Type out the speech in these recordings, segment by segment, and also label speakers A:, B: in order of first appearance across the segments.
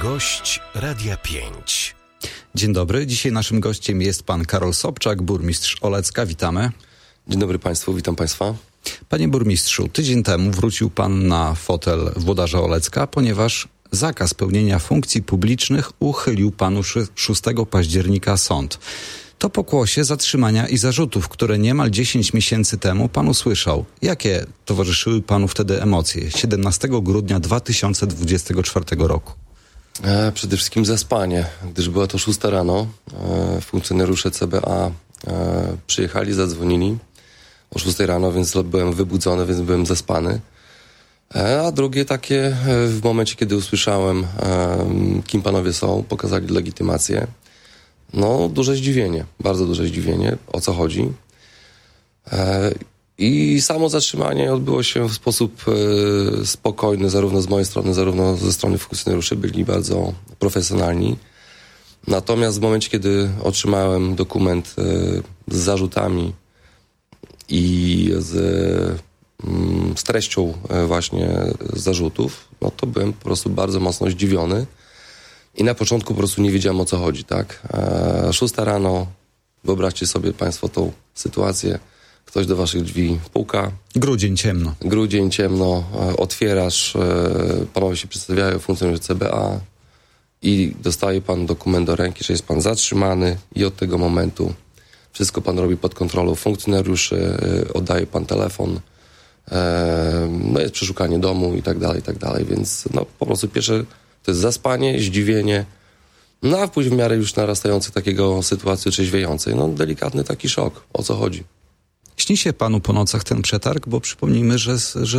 A: Gość Radia 5.
B: Dzień dobry. Dzisiaj naszym gościem jest pan Karol Sobczak, burmistrz Olecka. Witamy.
C: Dzień dobry Państwu, witam Państwa.
B: Panie burmistrzu, tydzień temu wrócił pan na fotel włodarza Olecka, ponieważ zakaz pełnienia funkcji publicznych uchylił panu 6 października sąd. To pokłosie zatrzymania i zarzutów, które niemal 10 miesięcy temu pan usłyszał. Jakie towarzyszyły panu wtedy emocje 17 grudnia 2024 roku?
C: Przede wszystkim zaspanie, gdyż była to 6 rano. Funkcjonariusze CBA przyjechali, zadzwonili o 6 rano, więc byłem wybudzony, więc byłem zaspany. A drugie takie, w momencie, kiedy usłyszałem, kim panowie są, pokazali legitymację. No, duże zdziwienie, bardzo duże zdziwienie, o co chodzi. I samo zatrzymanie odbyło się w sposób spokojny, zarówno z mojej strony, zarówno ze strony funkcjonariuszy, byli bardzo profesjonalni. Natomiast w momencie, kiedy otrzymałem dokument z zarzutami i z treścią właśnie zarzutów, no to byłem po prostu bardzo mocno zdziwiony. I na początku po prostu nie wiedziałem, o co chodzi, tak? 6 rano, wyobraźcie sobie Państwo tą sytuację, ktoś do waszych drzwi puka. Grudzień ciemno, otwierasz, panowie się przedstawiają, funkcjonariusze CBA i dostaje pan dokument do ręki, że jest pan zatrzymany i od tego momentu wszystko pan robi pod kontrolą funkcjonariuszy, oddaje pan telefon, no jest przeszukanie domu i tak dalej, więc no po prostu pierwsze to jest zaspanie, zdziwienie, no a później w miarę już narastającej takiego sytuacji trzeźwiejącej, no delikatny taki szok, o co chodzi.
B: Śni się panu po nocach ten przetarg, bo przypomnijmy, że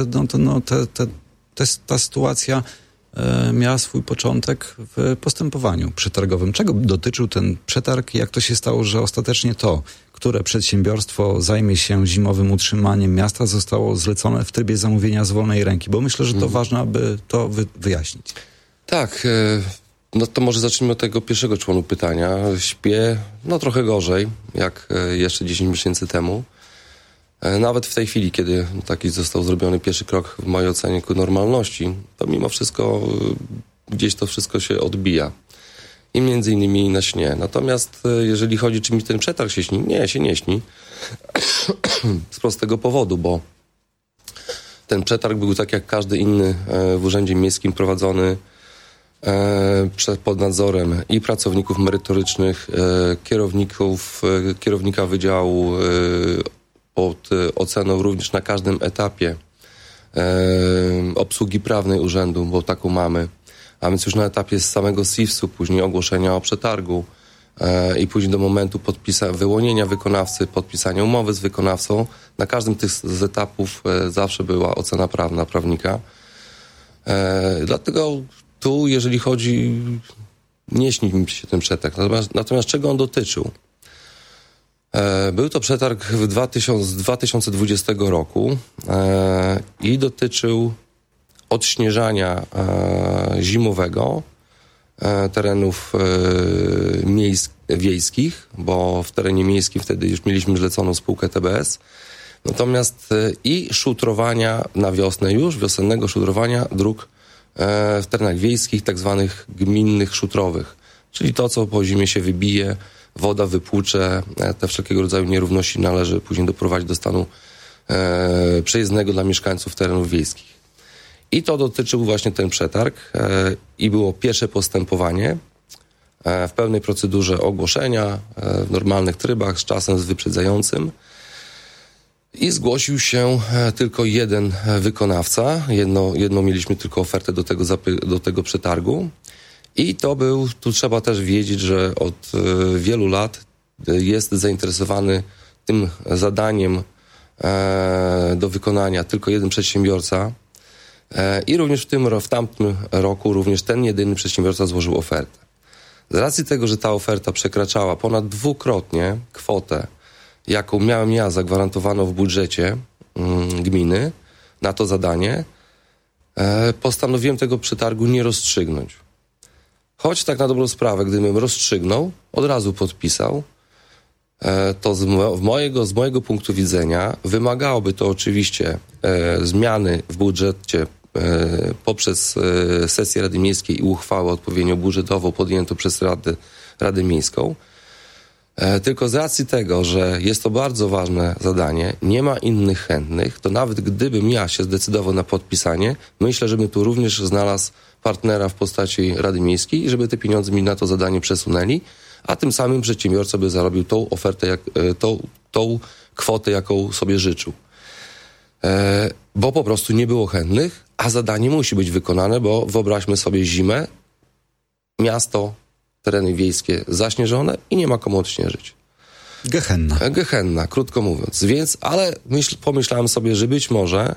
B: ta sytuacja miała swój początek w postępowaniu przetargowym. Czego dotyczył ten przetarg i jak to się stało, że ostatecznie to, które przedsiębiorstwo zajmie się zimowym utrzymaniem miasta, zostało zlecone w trybie zamówienia z wolnej ręki? Bo myślę, że to ważne, aby to wyjaśnić.
C: Tak, no to może zacznijmy od tego pierwszego członu pytania. Śpię, no trochę gorzej, jak jeszcze 10 miesięcy temu. Nawet w tej chwili, kiedy taki został zrobiony pierwszy krok w mojej ocenie ku normalności, to mimo wszystko gdzieś to wszystko się odbija. I między innymi na śnie. Natomiast jeżeli chodzi, czy mi ten przetarg się śni? Nie, się nie śni. Z prostego powodu, bo ten przetarg był tak jak każdy inny w Urzędzie Miejskim prowadzony pod nadzorem i pracowników merytorycznych, kierownika wydziału, pod oceną również na każdym etapie obsługi prawnej urzędu, bo taką mamy. A więc już na etapie z samego SIFS-u, później ogłoszenia o przetargu i później do momentu wyłonienia wykonawcy, podpisania umowy z wykonawcą. Na każdym z etapów zawsze była ocena prawna prawnika. Dlatego tu, jeżeli chodzi, nie śni mi się ten przetarg. Natomiast czego on dotyczył? Był to przetarg z 2020 roku i dotyczył odśnieżania zimowego terenów wiejskich, bo w terenie miejskim wtedy już mieliśmy zleconą spółkę TBS. Natomiast i szutrowania na wiosnę już, wiosennego szutrowania dróg w terenach wiejskich, tak zwanych gminnych szutrowych. Czyli to, co po zimie się wybije, woda wypłucze, te wszelkiego rodzaju nierówności należy później doprowadzić do stanu przejezdnego dla mieszkańców terenów wiejskich. I to dotyczył właśnie ten przetarg i było pierwsze postępowanie w pełnej procedurze ogłoszenia, w normalnych trybach, z czasem wyprzedzającym. I zgłosił się tylko jeden wykonawca. Jedną mieliśmy tylko ofertę do tego przetargu. I tu trzeba też wiedzieć, że od wielu lat jest zainteresowany tym zadaniem do wykonania tylko jeden przedsiębiorca. I również w tamtym roku również ten jedyny przedsiębiorca złożył ofertę. Z racji tego, że ta oferta przekraczała ponad dwukrotnie kwotę, jaką miałem ja zagwarantowaną w budżecie gminy na to zadanie, postanowiłem tego przetargu nie rozstrzygnąć. Choć tak na dobrą sprawę, gdybym rozstrzygnął, od razu podpisał, to z mojego punktu widzenia wymagałoby to oczywiście zmiany w budżecie poprzez sesję Rady Miejskiej i uchwałę odpowiednio budżetową podjętą przez Radę Miejską. Tylko z racji tego, że jest to bardzo ważne zadanie, nie ma innych chętnych, to nawet gdybym ja się zdecydował na podpisanie, myślę, żebym tu również znalazł partnera w postaci Rady Miejskiej i żeby te pieniądze mi na to zadanie przesunęli, a tym samym przedsiębiorca by zarobił tą ofertę, tą kwotę, jaką sobie życzył. Bo po prostu nie było chętnych, a zadanie musi być wykonane, bo wyobraźmy sobie zimę, miasto, tereny wiejskie zaśnieżone i nie ma komu odśnieżyć. Gehenna, krótko mówiąc. Więc, ale pomyślałem sobie, że być może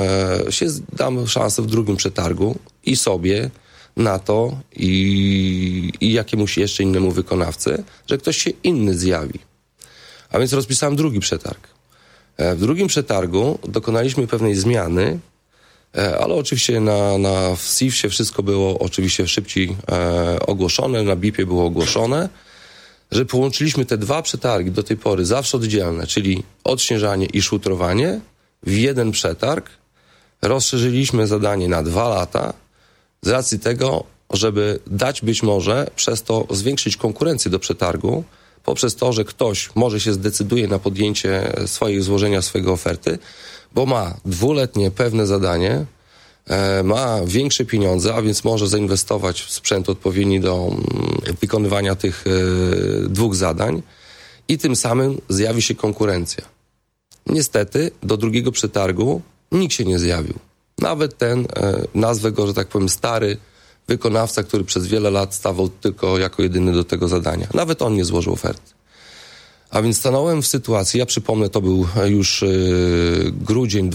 C: dam szansę w drugim przetargu i sobie na to i jakiemuś jeszcze innemu wykonawcy, że ktoś się inny zjawi. A więc rozpisałem drugi przetarg. W drugim przetargu dokonaliśmy pewnej zmiany, ale oczywiście w SIF-ie wszystko było oczywiście szybciej ogłoszone, na BIP-ie było ogłoszone, że połączyliśmy te dwa przetargi do tej pory zawsze oddzielne, czyli odśnieżanie i szutrowanie w jeden przetarg. Rozszerzyliśmy zadanie na 2 lata z racji tego, żeby dać być może przez to zwiększyć konkurencję do przetargu, poprzez to, że ktoś może się zdecyduje na podjęcie złożenia swojej oferty, bo ma 2-letnie pewne zadanie, ma większe pieniądze, a więc może zainwestować w sprzęt odpowiedni do wykonywania tych 2 zadań i tym samym zjawi się konkurencja. Niestety do drugiego przetargu nikt się nie zjawił. Nawet ten, nazwę go, że tak powiem, stary wykonawca, który przez wiele lat stawał tylko jako jedyny do tego zadania. Nawet on nie złożył oferty. A więc stanąłem w sytuacji, ja przypomnę, to był już grudzień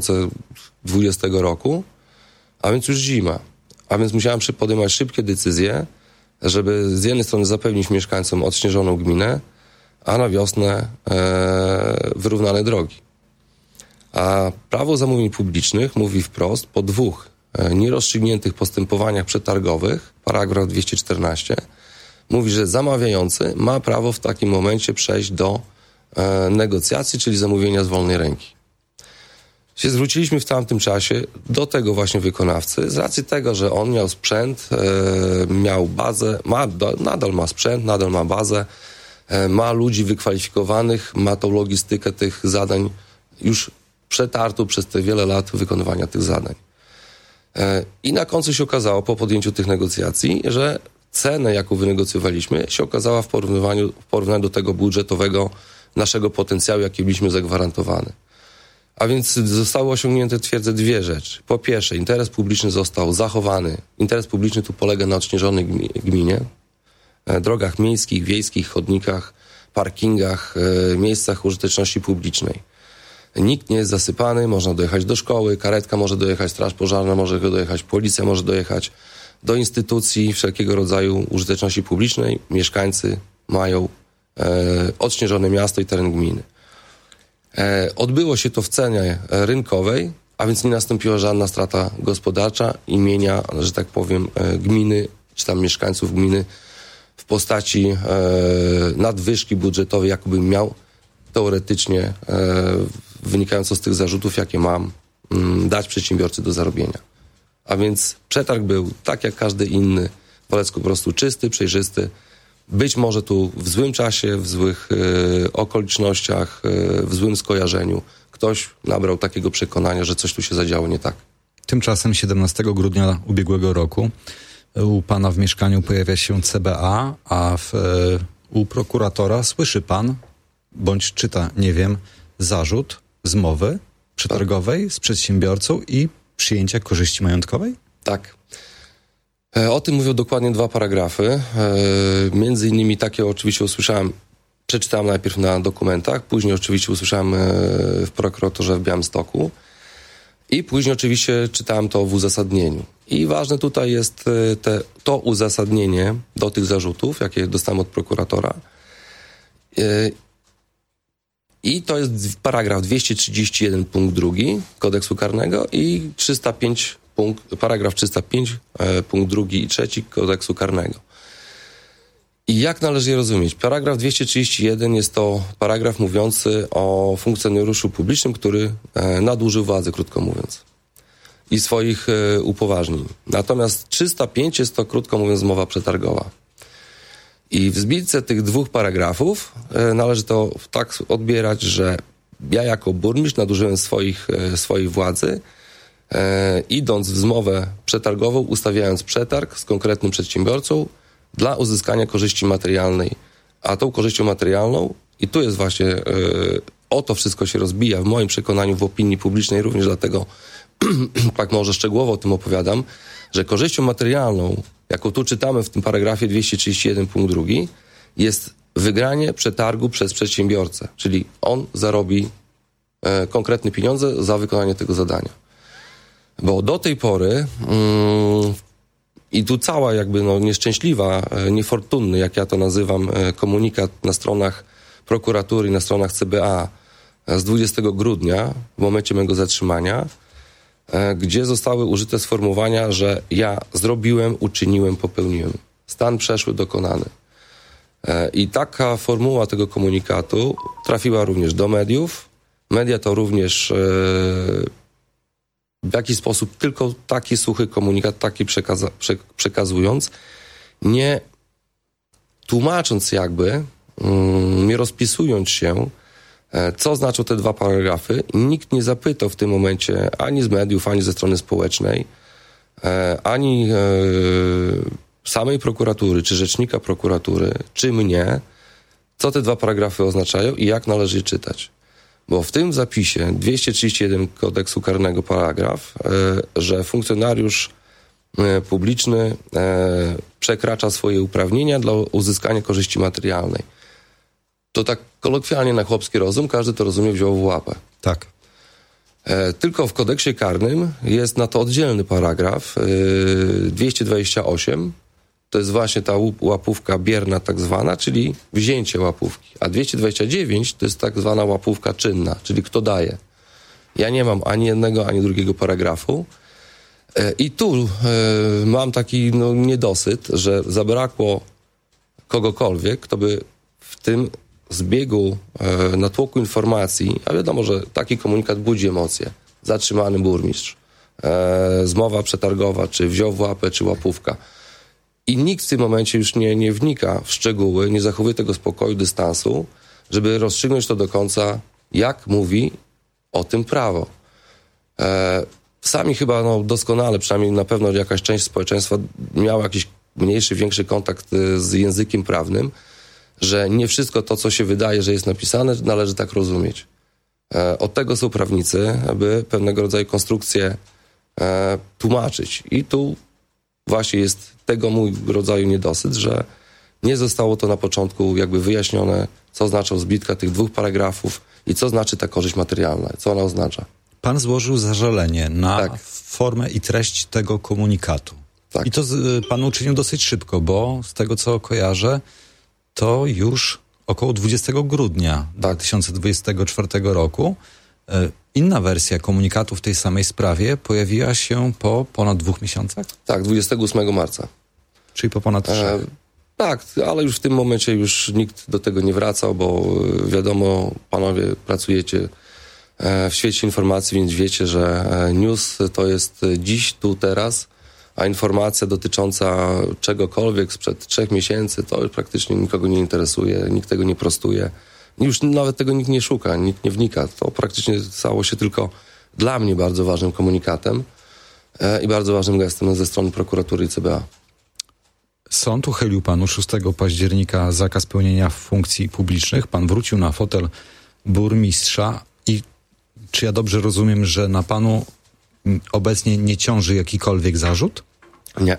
C: 2020 roku, a więc już zima. A więc musiałem podejmować szybkie decyzje, żeby z jednej strony zapewnić mieszkańcom odśnieżoną gminę, a na wiosnę wyrównane drogi. A prawo zamówień publicznych mówi wprost, po 2 nierozstrzygniętych postępowaniach przetargowych, paragraf 214, mówi, że zamawiający ma prawo w takim momencie przejść do negocjacji, czyli zamówienia z wolnej ręki. Się zwróciliśmy w tamtym czasie do tego właśnie wykonawcy z racji tego, że on miał sprzęt, miał bazę, nadal ma sprzęt, nadal ma bazę, ma ludzi wykwalifikowanych, ma tą logistykę tych zadań już przetartą przez te wiele lat wykonywania tych zadań. I na końcu się okazało, po podjęciu tych negocjacji, że cenę, jaką wynegocjowaliśmy, się okazała w porównaniu do tego budżetowego naszego potencjału, jaki byliśmy zagwarantowany. A więc zostały osiągnięte, twierdzę, 2 rzeczy. Po pierwsze, interes publiczny został zachowany. Interes publiczny tu polega na odśnieżonej gminie, drogach miejskich, wiejskich, chodnikach, parkingach, miejscach użyteczności publicznej. Nikt nie jest zasypany, można dojechać do szkoły, karetka może dojechać, straż pożarna może dojechać, policja może dojechać, do instytucji wszelkiego rodzaju użyteczności publicznej. Mieszkańcy mają odśnieżone miasto i teren gminy. Odbyło się to w cenie rynkowej, a więc nie nastąpiła żadna strata gospodarcza imienia, że tak powiem, gminy, czy tam mieszkańców gminy w postaci nadwyżki budżetowej, jakbym miał teoretycznie, wynikająco z tych zarzutów, jakie mam, dać przedsiębiorcy do zarobienia. A więc przetarg był tak jak każdy inny, w Olecku po prostu czysty, przejrzysty. Być może tu w złym czasie, w złych okolicznościach, w złym skojarzeniu ktoś nabrał takiego przekonania, że coś tu się zadziało nie tak.
B: Tymczasem 17 grudnia ubiegłego roku u pana w mieszkaniu pojawia się CBA, a u prokuratora słyszy pan, bądź czyta, nie wiem, zarzut zmowy przetargowej z przedsiębiorcą i przyjęcia korzyści majątkowej?
C: Tak. O tym mówią dokładnie 2 paragrafy. Między innymi takie oczywiście usłyszałem, przeczytałem najpierw na dokumentach, później oczywiście usłyszałem w prokuraturze w Białymstoku i później oczywiście czytałem to w uzasadnieniu. I ważne tutaj jest to uzasadnienie do tych zarzutów, jakie dostałem od prokuratora. I to jest paragraf 231 punkt 2 Kodeksu Karnego i paragraf 305 punkt 2 i 3 Kodeksu Karnego. I jak należy je rozumieć? Paragraf 231 jest to paragraf mówiący o funkcjonariuszu publicznym, który nadużył władzy, krótko mówiąc. i swoich upoważnień. Natomiast 305 jest to, krótko mówiąc, zmowa przetargowa. I w zbitce tych 2 paragrafów należy to tak odbierać, że ja jako burmistrz nadużyłem swojej władzy, idąc w zmowę przetargową, ustawiając przetarg z konkretnym przedsiębiorcą dla uzyskania korzyści materialnej. A tą korzyścią materialną, i tu jest właśnie, o to wszystko się rozbija w moim przekonaniu, w opinii publicznej, również dlatego tak może szczegółowo o tym opowiadam, że korzyścią materialną, jaką tu czytamy w tym paragrafie 231 punkt 2, jest wygranie przetargu przez przedsiębiorcę, czyli on zarobi konkretne pieniądze za wykonanie tego zadania. Bo do tej pory i tu cała jakby nieszczęśliwa, niefortunny, jak ja to nazywam, komunikat na stronach prokuratury i na stronach CBA z 20 grudnia, w momencie mego zatrzymania, gdzie zostały użyte sformułowania, że ja zrobiłem, uczyniłem, popełniłem. Stan przeszły dokonany. I taka formuła tego komunikatu trafiła również do mediów. Media to również w jakiś sposób tylko taki suchy komunikat, taki przekazując, nie tłumacząc jakby, nie rozpisując się, co znaczą te 2 paragrafy. Nikt nie zapytał w tym momencie ani z mediów, ani ze strony społecznej, ani samej prokuratury, czy rzecznika prokuratury, czy mnie, co te 2 paragrafy oznaczają i jak należy je czytać. Bo w tym zapisie 231 kodeksu karnego paragraf, że funkcjonariusz publiczny przekracza swoje uprawnienia dla uzyskania korzyści materialnej. To tak kolokwialnie na chłopski rozum, każdy to rozumie, wziął w łapę.
B: Tak.
C: Tylko w kodeksie karnym jest na to oddzielny paragraf 228. To jest właśnie ta łapówka bierna tak zwana, czyli wzięcie łapówki. A 229 to jest tak zwana łapówka czynna, czyli kto daje. Ja nie mam ani jednego, ani drugiego paragrafu. I tu mam taki niedosyt, że zabrakło kogokolwiek, kto by w tym zbiegu, natłoku informacji, a wiadomo, że taki komunikat budzi emocje. Zatrzymany burmistrz, zmowa przetargowa, czy wziął w łapę, czy łapówka. I nikt w tym momencie już nie wnika w szczegóły, nie zachowuje tego spokoju, dystansu, żeby rozstrzygnąć to do końca, jak mówi o tym prawo. Sami chyba doskonale, przynajmniej na pewno jakaś część społeczeństwa miała jakiś mniejszy, większy kontakt z językiem prawnym, że nie wszystko to, co się wydaje, że jest napisane, należy tak rozumieć. Od tego są prawnicy, aby pewnego rodzaju konstrukcje tłumaczyć. I tu właśnie jest tego mój rodzaju niedosyt, że nie zostało to na początku jakby wyjaśnione, co znaczą zbitka tych 2 paragrafów i co znaczy ta korzyść materialna, co ona oznacza.
B: Pan złożył zażalenie na formę i treść tego komunikatu.
C: Tak.
B: I to pan uczynił dosyć szybko, bo z tego, co kojarzę, to już około 20 grudnia 2024 roku. Inna wersja komunikatu w tej samej sprawie pojawiła się po ponad 2 miesiącach?
C: Tak, 28 marca.
B: Czyli po ponad 3.
C: Tak, ale już w tym momencie już nikt do tego nie wracał, bo wiadomo, panowie pracujecie w świecie informacji, więc wiecie, że news to jest dziś, tu, teraz, a informacja dotycząca czegokolwiek sprzed 3 miesięcy to już praktycznie nikogo nie interesuje, nikt tego nie prostuje. Już nawet tego nikt nie szuka, nikt nie wnika. To praktycznie stało się tylko dla mnie bardzo ważnym komunikatem i bardzo ważnym gestem ze strony prokuratury i CBA.
B: Sąd uchylił panu 6 października zakaz pełnienia funkcji publicznych. Pan wrócił na fotel burmistrza i czy ja dobrze rozumiem, że na panu obecnie nie ciąży jakikolwiek zarzut?
C: Nie.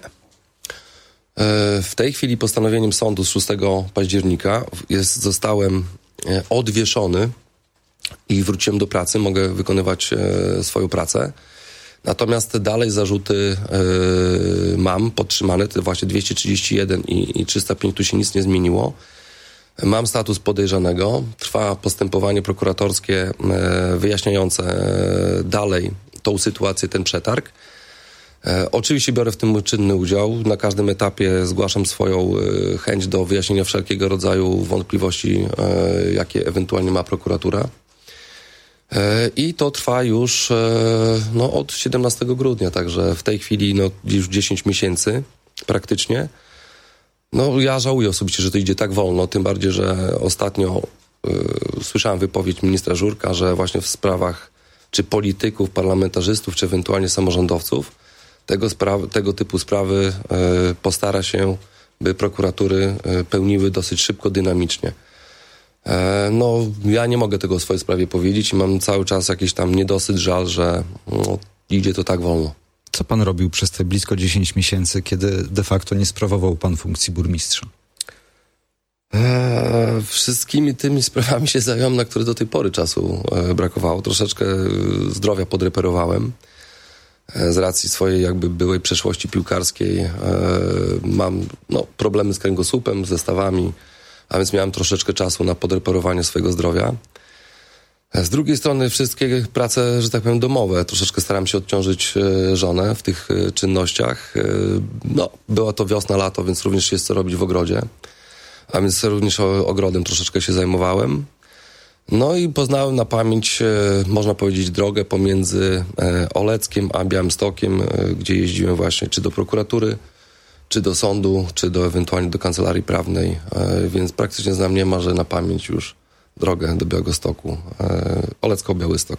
C: W tej chwili postanowieniem sądu z 6 października zostałem odwieszony i wróciłem do pracy, mogę wykonywać swoją pracę. Natomiast dalej zarzuty mam podtrzymane, to właśnie 231 i 305, tu się nic nie zmieniło. Mam status podejrzanego, trwa postępowanie prokuratorskie wyjaśniające dalej tą sytuację, ten przetarg. Oczywiście biorę w tym czynny udział. Na każdym etapie zgłaszam swoją chęć do wyjaśnienia wszelkiego rodzaju wątpliwości, jakie ewentualnie ma prokuratura. I to trwa już od 17 grudnia, także w tej chwili już 10 miesięcy praktycznie. Ja żałuję osobiście, że to idzie tak wolno, tym bardziej, że ostatnio słyszałem wypowiedź ministra Żurka, że właśnie w sprawach czy polityków, parlamentarzystów, czy ewentualnie samorządowców tego typu sprawy postara się, by prokuratury pełniły dosyć szybko, dynamicznie. Ja nie mogę tego o swojej sprawie powiedzieć i mam cały czas jakiś tam niedosyt, żal, że idzie to tak wolno.
B: Co pan robił przez te blisko 10 miesięcy, kiedy de facto nie sprawował pan funkcji burmistrza?
C: Wszystkimi tymi sprawami się zająłem, na które do tej pory czasu brakowało. Troszeczkę zdrowia podreperowałem. Z racji swojej jakby byłej przeszłości piłkarskiej mam problemy z kręgosłupem, ze stawami, a więc miałem troszeczkę czasu na podreperowanie swojego zdrowia. Z drugiej strony wszystkie prace, że tak powiem, domowe. Troszeczkę staram się odciążyć żonę w tych czynnościach. Była to wiosna, lato, więc również jest co robić w ogrodzie. A więc również ogrodem troszeczkę się zajmowałem. I poznałem na pamięć, można powiedzieć, drogę pomiędzy Oleckiem a Białymstokiem, gdzie jeździłem właśnie czy do prokuratury, czy do sądu, czy ewentualnie do kancelarii prawnej, więc praktycznie znam niemalże na pamięć już drogę do Białegostoku, Olecko-Białystok.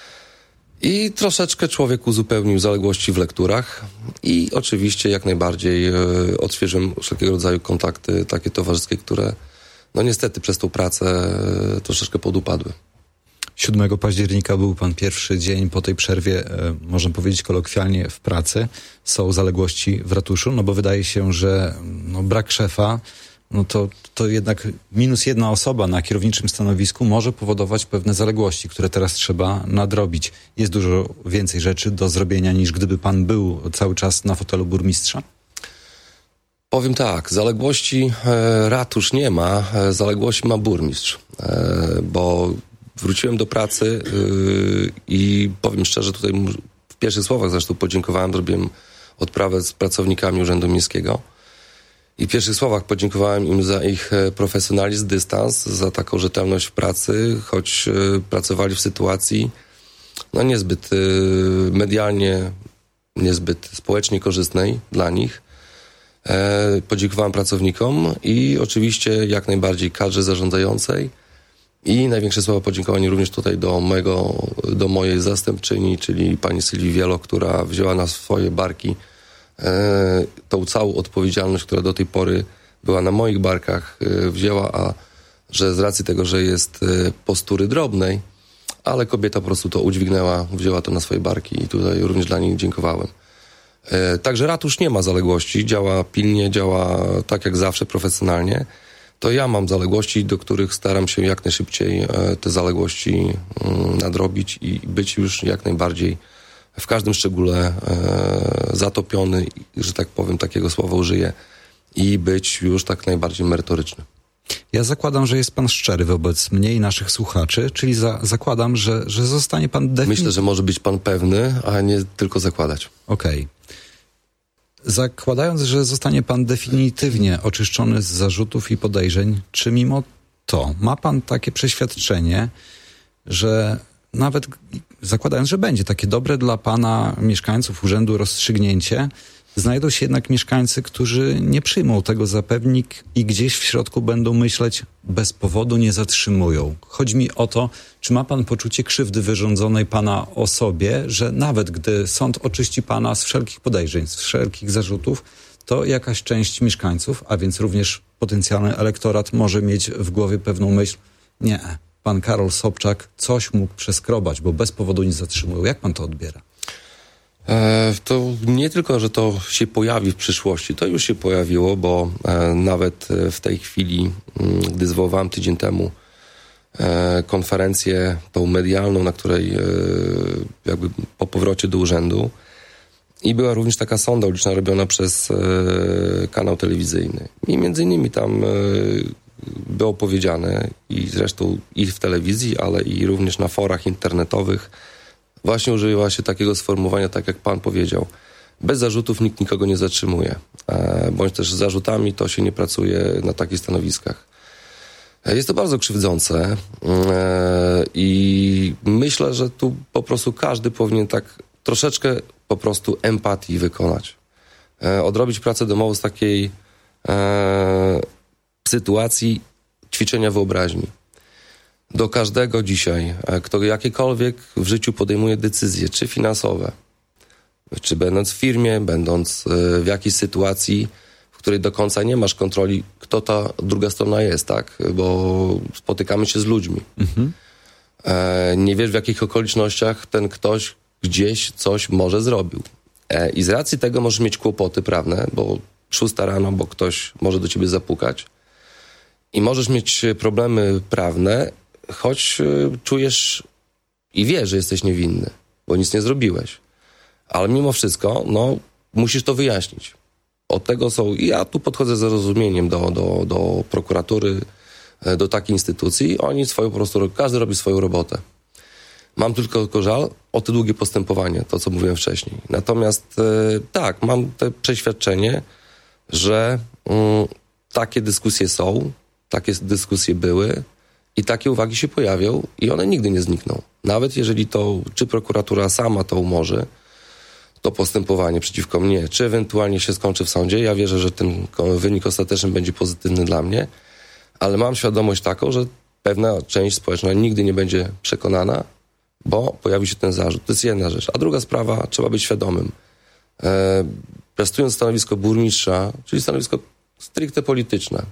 C: I troszeczkę człowiek uzupełnił zaległości w lekturach i oczywiście jak najbardziej odświeżyłem wszelkiego rodzaju kontakty takie towarzyskie, które niestety przez tą pracę troszeczkę podupadły.
B: 7 października był pan pierwszy dzień po tej przerwie, można powiedzieć kolokwialnie, w pracy. Są zaległości w ratuszu, bo wydaje się, że brak szefa, to jednak minus jedna osoba na kierowniczym stanowisku może powodować pewne zaległości, które teraz trzeba nadrobić. Jest dużo więcej rzeczy do zrobienia niż gdyby pan był cały czas na fotelu burmistrza?
C: Powiem tak, zaległości ratusz nie ma, zaległości ma burmistrz, bo wróciłem do pracy i powiem szczerze, tutaj w pierwszych słowach zresztą podziękowałem, zrobiłem odprawę z pracownikami Urzędu Miejskiego i w pierwszych słowach podziękowałem im za ich profesjonalizm, dystans, za taką rzetelność w pracy, choć pracowali w sytuacji niezbyt medialnie, niezbyt społecznie korzystnej dla nich. Podziękowałem pracownikom i oczywiście jak najbardziej kadrze zarządzającej i największe słowa podziękowania również tutaj do mojej zastępczyni, czyli pani Sylwii Wielo, która wzięła na swoje barki tą całą odpowiedzialność, która do tej pory była na moich barkach, wzięła, a że z racji tego, że jest postury drobnej, ale kobieta po prostu to udźwignęła, wzięła to na swoje barki i tutaj również dla niej dziękowałem. Także ratusz nie ma zaległości, działa pilnie, działa tak jak zawsze, profesjonalnie. To ja mam zaległości, do których staram się jak najszybciej te zaległości nadrobić i być już jak najbardziej w każdym szczególe zatopiony, że tak powiem, takiego słowa użyję, i być już tak najbardziej merytoryczny.
B: Ja zakładam, że jest pan szczery wobec mnie i naszych słuchaczy, czyli zakładam, że zostanie pan
C: Myślę, że może być pan pewny, a nie tylko zakładać.
B: Okej. Zakładając, że zostanie pan definitywnie oczyszczony z zarzutów i podejrzeń, czy mimo to ma pan takie przeświadczenie, że nawet zakładając, że będzie takie dobre dla pana mieszkańców urzędu rozstrzygnięcie, znajdą się jednak mieszkańcy, którzy nie przyjmą tego za pewnik i gdzieś w środku będą myśleć, bez powodu nie zatrzymują. Chodzi mi o to, czy ma pan poczucie krzywdy wyrządzonej pana osobie, że nawet gdy sąd oczyści pana z wszelkich podejrzeń, z wszelkich zarzutów, to jakaś część mieszkańców, a więc również potencjalny elektorat, może mieć w głowie pewną myśl, nie, pan Karol Sobczak coś mógł przeskrobać, bo bez powodu nie zatrzymują. Jak pan to odbiera?
C: To nie tylko, że to się pojawi w przyszłości, to już się pojawiło, bo nawet w tej chwili, gdy zwoływałem tydzień temu konferencję tą medialną, na której jakby po powrocie do urzędu, i była również taka sonda uliczna robiona przez kanał telewizyjny. I między innymi tam było powiedziane, i zresztą i w telewizji, ale i również na forach internetowych, właśnie używa się takiego sformułowania, tak jak pan powiedział. Bez zarzutów nikt nikogo nie zatrzymuje. Bądź też z zarzutami to się nie pracuje na takich stanowiskach. Jest to bardzo krzywdzące i myślę, że tu po prostu każdy powinien tak troszeczkę po prostu empatii wykonać. Odrobić pracę domową z takiej sytuacji ćwiczenia wyobraźni. Do każdego dzisiaj, kto jakiekolwiek w życiu podejmuje decyzje, czy finansowe, czy będąc w firmie, będąc w jakiejś sytuacji, w której do końca nie masz kontroli, kto ta druga strona jest, tak? Bo spotykamy się z ludźmi. Nie wiesz, w jakich okolicznościach ten ktoś gdzieś coś może zrobił. I z racji tego możesz mieć kłopoty prawne, bo 6 rano, bo ktoś może do ciebie zapukać. I możesz mieć problemy prawne, choć czujesz i wiesz, że jesteś niewinny, bo nic nie zrobiłeś. Ale mimo wszystko, musisz to wyjaśnić. Od tego są... I ja tu podchodzę z zrozumieniem do prokuratury, do takiej instytucji. Oni swoją po prostu... Każdy robi swoją robotę. Mam tylko żal o te długie postępowanie, to co mówiłem wcześniej. Natomiast tak, mam te przeświadczenie, że takie dyskusje są, takie dyskusje były i takie uwagi się pojawią i one nigdy nie znikną. Nawet jeżeli to, czy prokuratura sama to umorzy, to postępowanie przeciwko mnie, czy ewentualnie się skończy w sądzie. Ja wierzę, że ten wynik ostateczny będzie pozytywny dla mnie, ale mam świadomość taką, że pewna część społeczna nigdy nie będzie przekonana, bo pojawi się ten zarzut. To jest jedna rzecz. A druga sprawa, trzeba być świadomym. Piastując stanowisko burmistrza, czyli stanowisko stricte polityczne,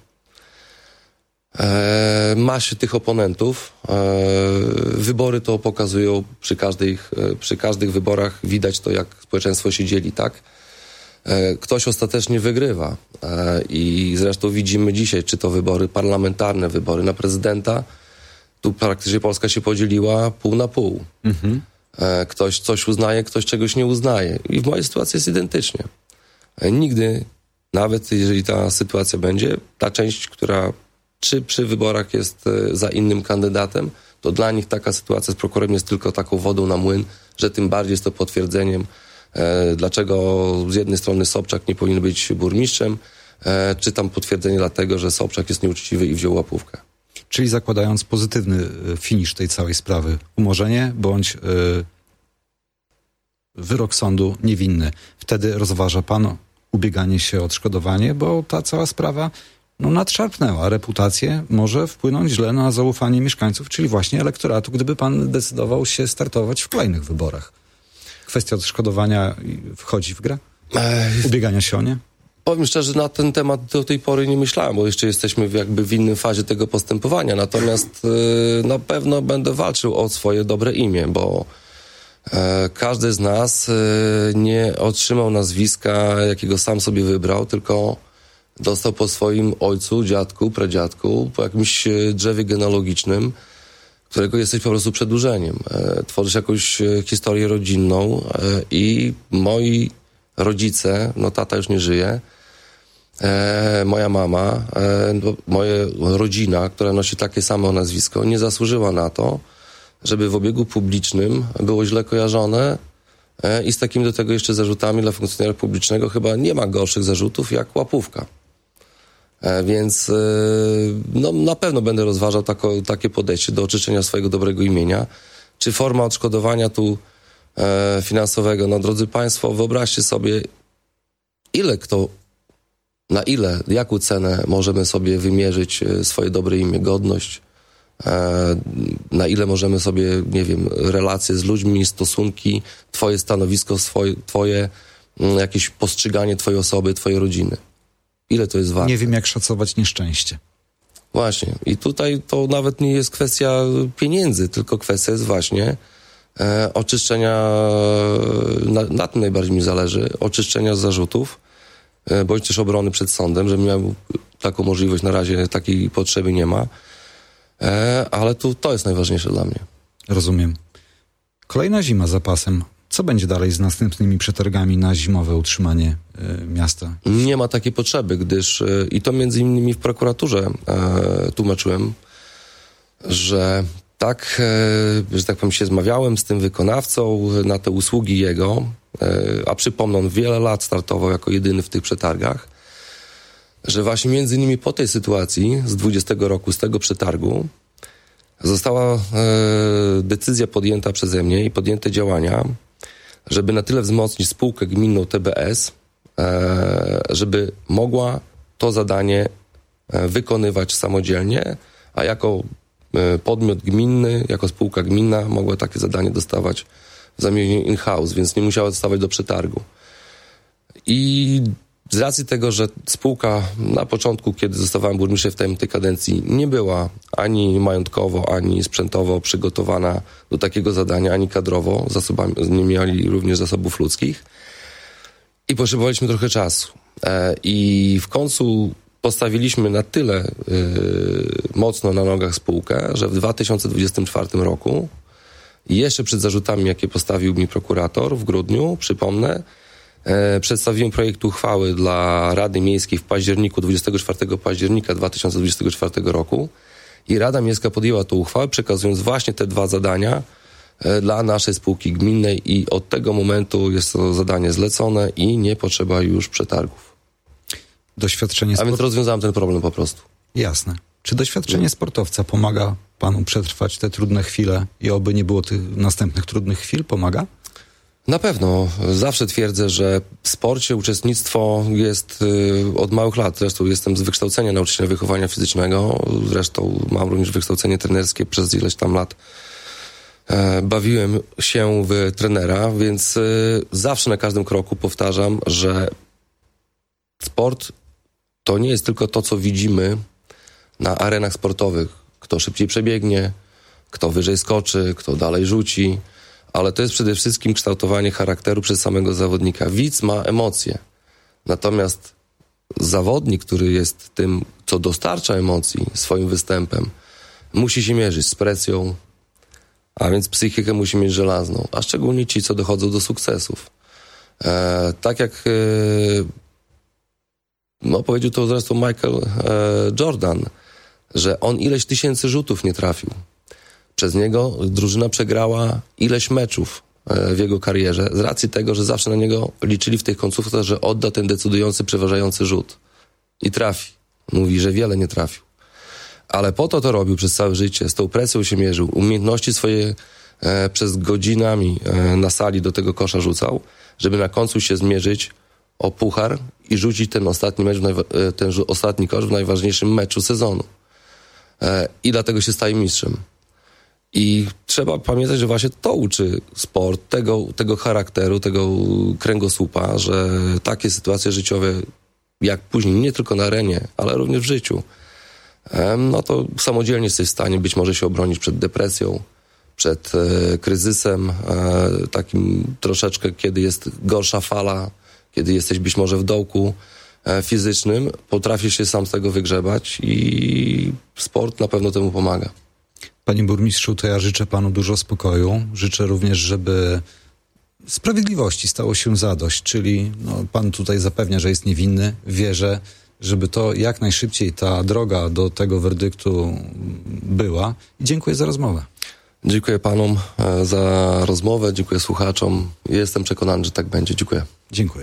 C: ma się tych oponentów. Wybory to pokazują przy każdych wyborach. Widać to, jak społeczeństwo się dzieli, tak? Ktoś ostatecznie wygrywa. I zresztą widzimy dzisiaj, czy to wybory parlamentarne, wybory na prezydenta. Tu praktycznie Polska się podzieliła pół na pół. Ktoś coś uznaje, ktoś czegoś nie uznaje. I w mojej sytuacji jest identycznie. Nigdy, nawet jeżeli ta sytuacja będzie, ta część, która czy przy wyborach jest za innym kandydatem, to dla nich taka sytuacja z prokurorem jest tylko taką wodą na młyn, że tym bardziej jest to potwierdzeniem, dlaczego z jednej strony Sobczak nie powinien być burmistrzem, czy tam potwierdzenie dlatego, że Sobczak jest nieuczciwy i wziął łapówkę.
B: Czyli zakładając pozytywny finisz tej całej sprawy, umorzenie bądź wyrok sądu niewinny. Wtedy rozważa pan ubieganie się o odszkodowanie, bo ta cała sprawa nadszarpnęła reputację, może wpłynąć źle na zaufanie mieszkańców, czyli właśnie elektoratu, gdyby pan decydował się startować w kolejnych wyborach. Kwestia odszkodowania wchodzi w grę? Ubiegania się o nie?
C: Powiem szczerze, na ten temat do tej pory nie myślałem, bo jeszcze jesteśmy w innym fazie tego postępowania. Natomiast na pewno będę walczył o swoje dobre imię, bo każdy z nas nie otrzymał nazwiska, jakiego sam sobie wybrał, tylko dostał po swoim ojcu, dziadku, pradziadku, po jakimś drzewie genealogicznym, którego jesteś po prostu przedłużeniem. Tworzysz jakąś historię rodzinną i moi rodzice, tata już nie żyje, moja mama, moja rodzina, która nosi takie samo nazwisko, nie zasłużyła na to, żeby w obiegu publicznym było źle kojarzone i z takimi do tego jeszcze zarzutami dla funkcjonariusza publicznego chyba nie ma gorszych zarzutów jak łapówka. Więc na pewno będę rozważał takie podejście do oczyszczenia swojego dobrego imienia. Czy forma odszkodowania tu finansowego? Drodzy Państwo, wyobraźcie sobie, jaką cenę możemy sobie wymierzyć swoje dobre imię, godność, na ile możemy sobie, nie wiem, relacje z ludźmi, stosunki, twoje stanowisko, twoje jakieś postrzeganie twojej osoby, twojej rodziny. Ile to jest warte?
B: Nie wiem, jak szacować nieszczęście.
C: Właśnie. I tutaj to nawet nie jest kwestia pieniędzy, tylko kwestia jest właśnie oczyszczenia, na tym najbardziej mi zależy, oczyszczenia zarzutów, bądź też obrony przed sądem, że miał taką możliwość, na razie takiej potrzeby nie ma, ale to jest najważniejsze dla mnie.
B: Rozumiem. Kolejna zima za pasem. Co będzie dalej z następnymi przetargami na zimowe utrzymanie miasta?
C: Nie ma takiej potrzeby, gdyż i to między innymi w prokuraturze tłumaczyłem, że że tak powiem, się zmawiałem z tym wykonawcą na te usługi jego, a przypomnę, on wiele lat startował jako jedyny w tych przetargach. że właśnie między innymi po tej sytuacji z 20 roku, z tego przetargu, została decyzja podjęta przeze mnie i podjęte działania, żeby na tyle wzmocnić spółkę gminną TBS, żeby mogła to zadanie wykonywać samodzielnie, a jako podmiot gminny, jako spółka gminna mogła takie zadanie dostawać w zamieniu in-house, więc nie musiała dostawać do przetargu. I z racji tego, że spółka na początku, kiedy zostawałem burmistrzem w tej kadencji, nie była ani majątkowo, ani sprzętowo przygotowana do takiego zadania, ani kadrowo, nie mieli również zasobów ludzkich i potrzebowaliśmy trochę czasu. I w końcu postawiliśmy na tyle mocno na nogach spółkę, że w 2024 roku, jeszcze przed zarzutami, jakie postawił mi prokurator w grudniu, przypomnę, przedstawiłem projekt uchwały dla Rady Miejskiej w październiku, 24 października 2024 roku i Rada Miejska podjęła tę uchwałę, przekazując właśnie te 2 zadania dla naszej spółki gminnej i od tego momentu jest to zadanie zlecone i nie potrzeba już przetargów.
B: Doświadczenie
C: A więc rozwiązałem ten problem po prostu.
B: Jasne. Czy doświadczenie sportowca pomaga panu przetrwać te trudne chwile i oby nie było tych następnych trudnych chwil? Pomaga?
C: Na pewno. Zawsze twierdzę, że w sporcie uczestnictwo jest od małych lat. Zresztą jestem z wykształcenia nauczyciela wychowania fizycznego. Zresztą mam również wykształcenie trenerskie przez ileś tam lat. Bawiłem się w trenera, więc zawsze na każdym kroku powtarzam, że sport to nie jest tylko to, co widzimy na arenach sportowych. Kto szybciej przebiegnie, kto wyżej skoczy, kto dalej rzuci, ale to jest przede wszystkim kształtowanie charakteru przez samego zawodnika. Widz ma emocje, natomiast zawodnik, który jest tym, co dostarcza emocji swoim występem, musi się mierzyć z presją, a więc psychikę musi mieć żelazną, a szczególnie ci, co dochodzą do sukcesów. Tak jak powiedział to zresztą Michael Jordan, że on ileś tysięcy rzutów nie trafił. Przez niego drużyna przegrała ileś meczów w jego karierze z racji tego, że zawsze na niego liczyli w tych końcówkach, że odda ten decydujący, przeważający rzut. I trafi. Mówi, że wiele nie trafił. Ale po to robił przez całe życie, z tą presją się mierzył, umiejętności swoje przez godzinami na sali do tego kosza rzucał, żeby na końcu się zmierzyć o puchar i rzucić ten ostatni mecz, ten ostatni kosz w najważniejszym meczu sezonu. I dlatego się staje mistrzem. I trzeba pamiętać, że właśnie to uczy sport, tego charakteru, tego kręgosłupa, że takie sytuacje życiowe, jak później, nie tylko na arenie, ale również w życiu, no to samodzielnie jesteś w stanie być może się obronić przed depresją, przed kryzysem, takim troszeczkę, kiedy jest gorsza fala, kiedy jesteś być może w dołku fizycznym, potrafisz się sam z tego wygrzebać i sport na pewno temu pomaga.
B: Panie burmistrzu, to ja życzę panu dużo spokoju. Życzę również, żeby sprawiedliwości stało się zadość, czyli pan tutaj zapewnia, że jest niewinny. Wierzę, żeby to jak najszybciej ta droga do tego werdyktu była. I dziękuję za rozmowę.
C: Dziękuję panom za rozmowę, dziękuję słuchaczom. Jestem przekonany, że tak będzie. Dziękuję.
B: Dziękuję.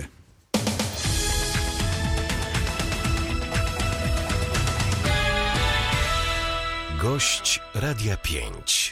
A: Gość Radia 5.